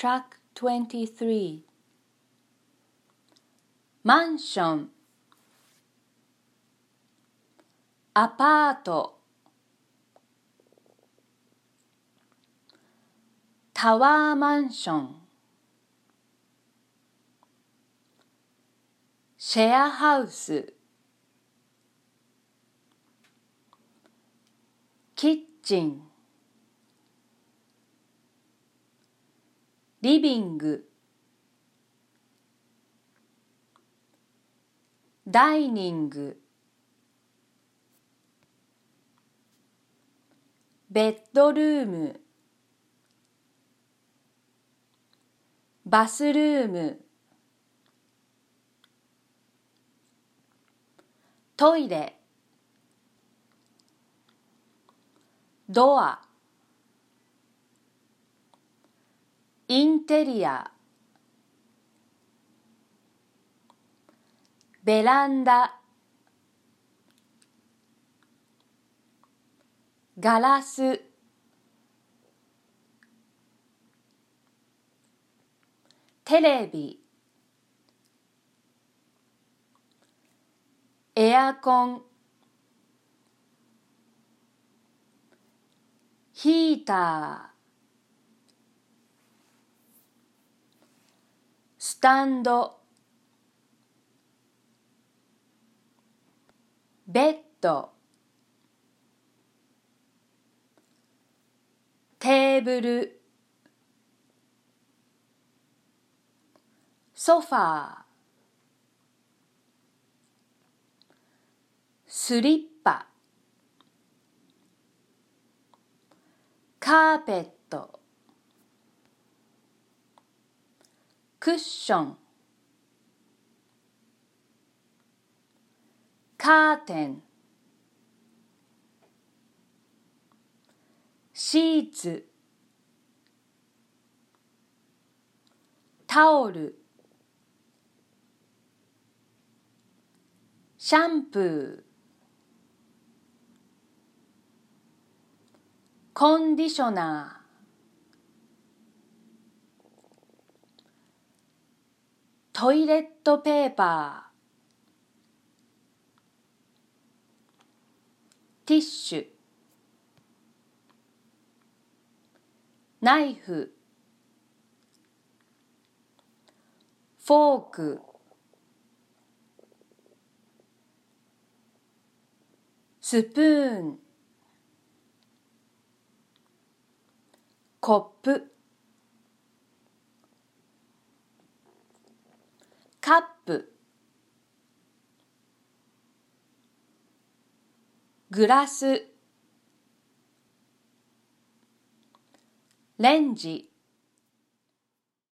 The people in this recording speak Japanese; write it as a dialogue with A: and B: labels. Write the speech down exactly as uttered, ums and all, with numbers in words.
A: Track twenty-three マンションアパートタワーマンションシェアハウスキッチンリビングダイニングベッドルームバスルームトイレドアインテリアベランダガラステレビエアコンヒータースタンドベッドテーブルソファースリッパカーペットクッションカーテンシーツタオルシャンプーコンディショナートイレットペーパーティッシュナイフフォークスプーンコップカップグラスレンジ